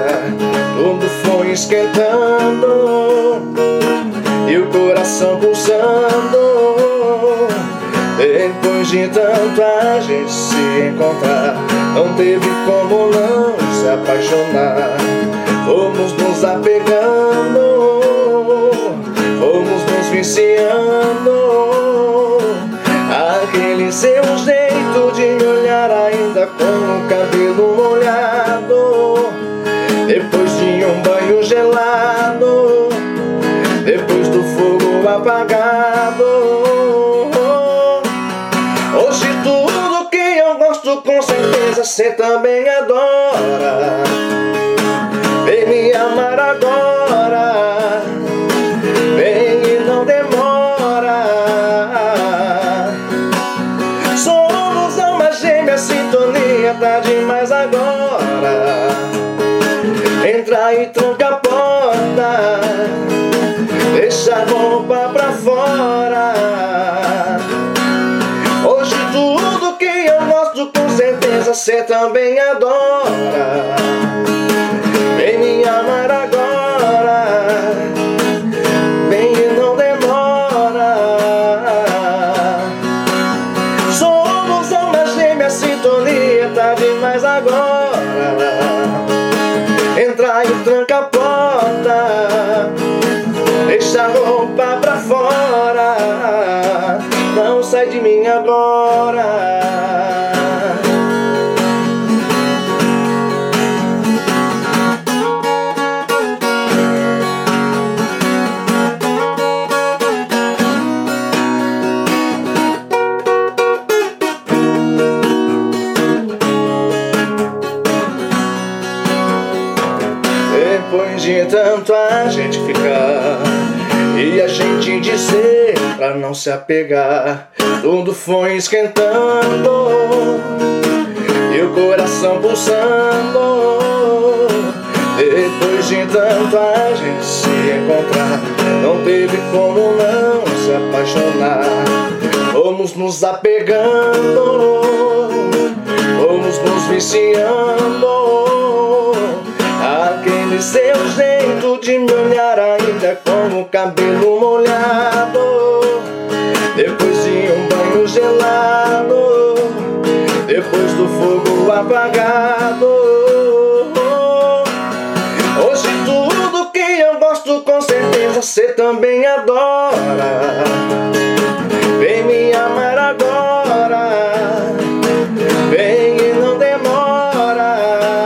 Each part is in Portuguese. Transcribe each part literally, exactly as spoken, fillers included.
tudo foi esquentando e o coração pulsando. Depois de tanto a gente se encontrar, não teve como não se apaixonar. Fomos nos apegando, fomos nos viciando. Aquele seu jeito de me olhar ainda com o cabelo molhado, depois de um banho gelado, depois do fogo apagado. Hoje tudo que eu gosto com certeza cê também adora. Vem me amar agora, vem e não demora. Somos alma gêmea, sintonia tá demais agora. Entra e tranca a porta, deixa a roupa pra fora. Hoje tudo que eu gosto com certeza cê também adora. Vem me amar agora, vem e não demora. Somos alma gêmea, sintonia tá demais agora. Entra e tranca a porta, deixa a roupa pra fora. Não sai de mim agora. Depois de tanto a gente ficar e a gente dizer pra não se apegar, tudo foi esquentando e o coração pulsando. Depois de tanto a gente se encontrar, não teve como não se apaixonar. Fomos nos apegando, fomos nos viciando. Aquele seu jeito de me olhar ainda com o cabelo molhado, depois de um banho gelado, depois do fogo apagado. Hoje tudo que eu gosto com certeza cê também adora. Vem me amar agora, vem e não demora.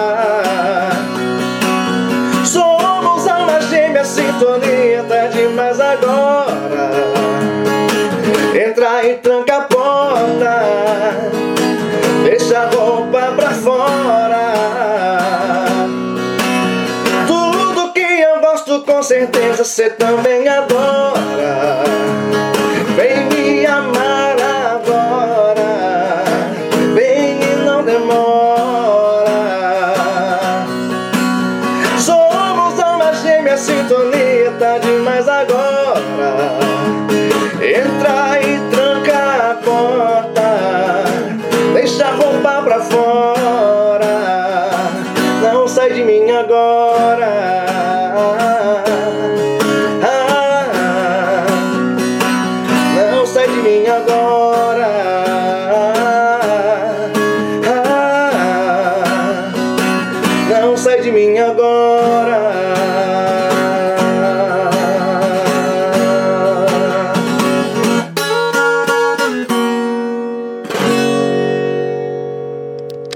Somos alma gêmea, sintonia tá demais agora. Entra e tranca a porta, deixa a roupa pra fora. Tudo que eu gosto com certeza cê também adora. Vem me amar agora, vem e não demora. Somos alma gêmea, sintonia tá demais agora. Entra e tranca a porta, deixa a roupa pra fora. Não sai de mim agora. Ah, não sai de mim agora.